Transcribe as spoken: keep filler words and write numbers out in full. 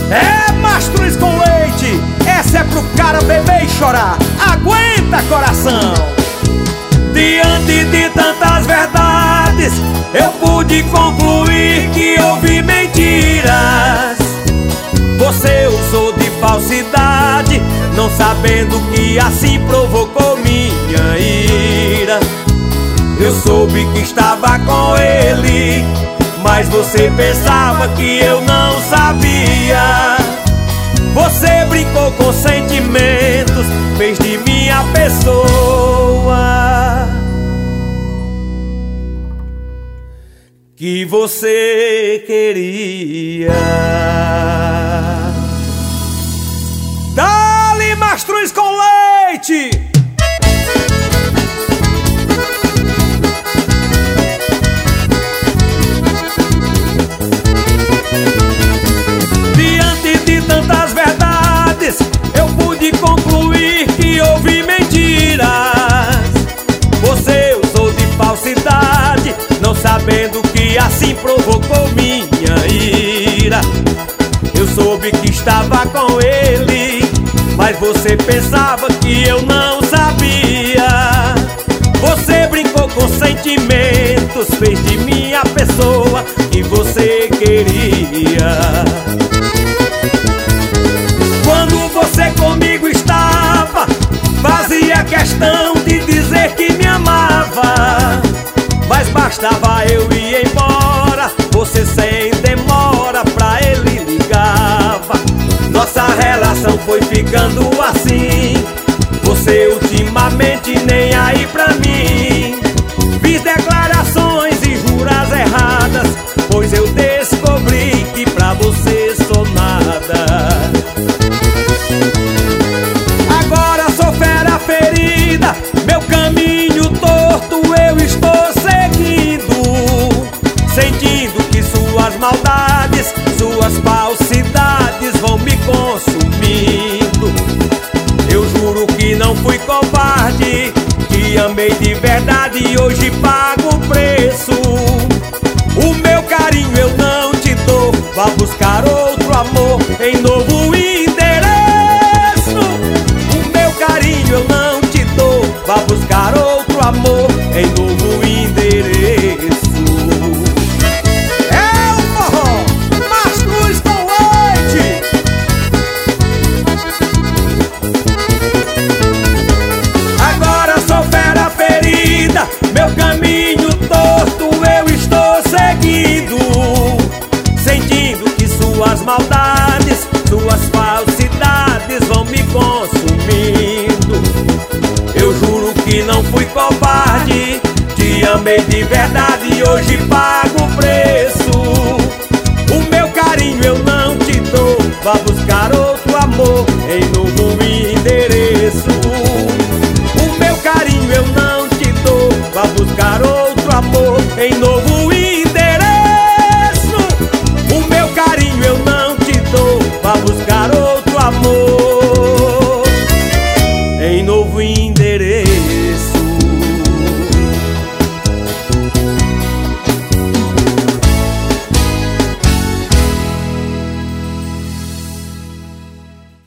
É mastruz com leite, essa é pro cara beber e chorar. Aguenta, coração! Diante de tantas verdades, eu pude concluir que ouvi mentiras. Você usou de falsidade, não sabendo que assim provocou minha ira. Eu soube que estava com ele, mas você pensava que eu não sabia. Você brincou com sentimentos, fez de mim a pessoa que você queria. Dá-lhe mastruz com leite! Diante de tantas verdades, eu pude concluir que ouvi mentiras. Você usou de falsidade, não sabendo que assim provocou minha ira. Eu soube que estava com ele, mas você pensava que eu não sabia. Você brincou com sentimentos, fez de mim a pessoa que você queria. Quando você comigo estava, fazia questão de dizer que me amava, mas bastava eu ir embora, você sem demora pra ele ligava. Nossa relação foi ficando assim, você ultimamente nem aí pra mim. Fiz declarações e juras erradas, pois eu descobri que pra você sou nada. Agora sou fera ferida, meu caminho torto eu estou seguindo, sentindo que suas maldades, suas falsidades vão me consumindo. Eu juro que não fui covarde, te amei de verdade e hoje pago o preço. O meu carinho eu não te dou, vá buscar outro amor em novo endereço. O meu carinho eu não te dou, vá buscar outro amor em novo endereço. É o forró, mastruz com leite. Agora sou fera ferida, meu caminho torto eu estou seguindo, sentindo que suas maldades, suas falsidades vão me consumindo. Eu juro que não fui covarde, te amei de verdade e hoje pago o preço. O meu carinho eu não te dou, vá buscar outro amor em novo